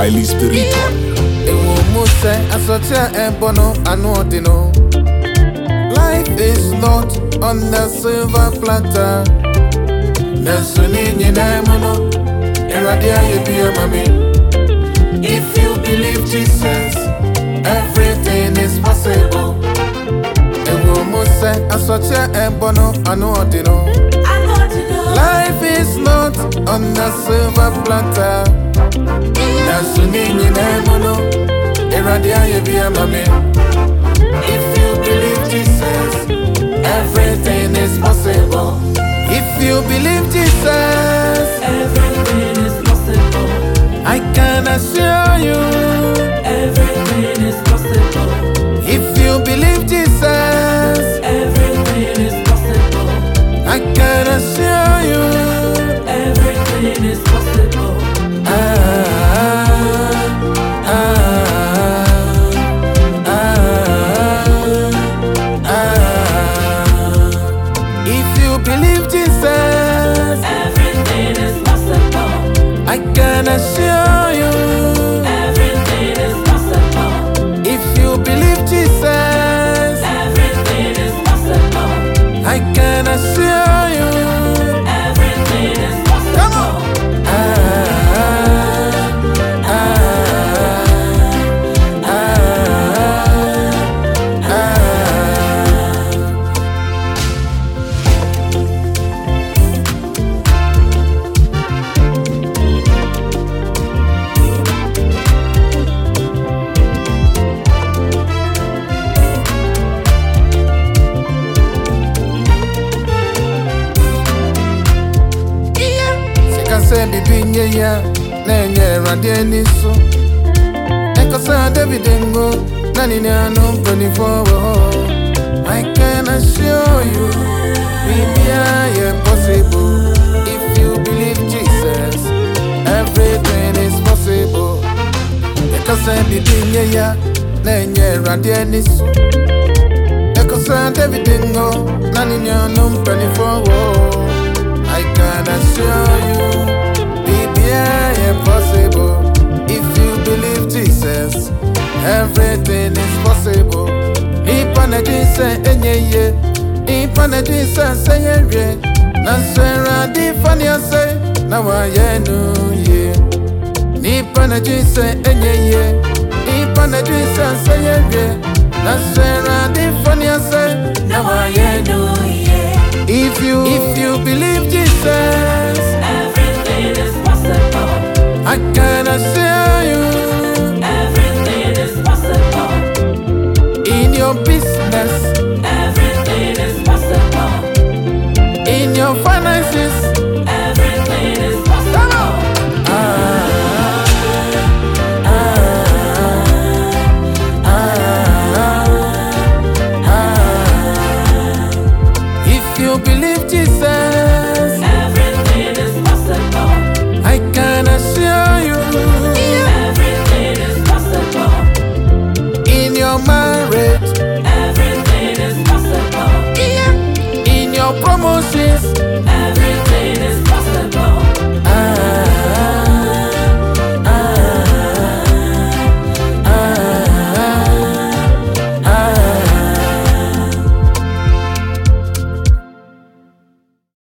highly spiritual. Life is not on a silver platter. If you believe Jesus, everything is possible. Life is not on a silver platter. If you believe Jesus, everything is possible. If you believe Jesus, everything is possible. I can assure you, everything is possible. If you believe Jesus, everything is possible. I can assure you, everything is possible. If you believe Jesus, everything is possible. I can assure you, everything is possible. if you believe Jesus, everything is possible. I can assure you, everything is possible. come on. Bibinya ya nenye radieni so Ekosa David ngo nani no 24. I can assure you, yeah, possible. If you believe Jesus, everything is possible. Ekosa bibinya ya nenye radieni so Ekosa David ngo nani no 24. I can assure you, impossible. If you believe Jesus, everything is possible. Ipanedisa enyeye, ipanedisa seyeye. Nansera di fania se, na wayenu ye. Ipanedisa enyeye, ipanedisa seyeye. Nansera di fania se, na wayenu ye. If you believe Jesus, everything is possible. I can assure you, everything is possible. in your business, everything is possible. in your finances, everything is possible. If you believe Jesus, everything is possible. I can assure you, everything is possible. in your marriage, everything is possible. in your promotions,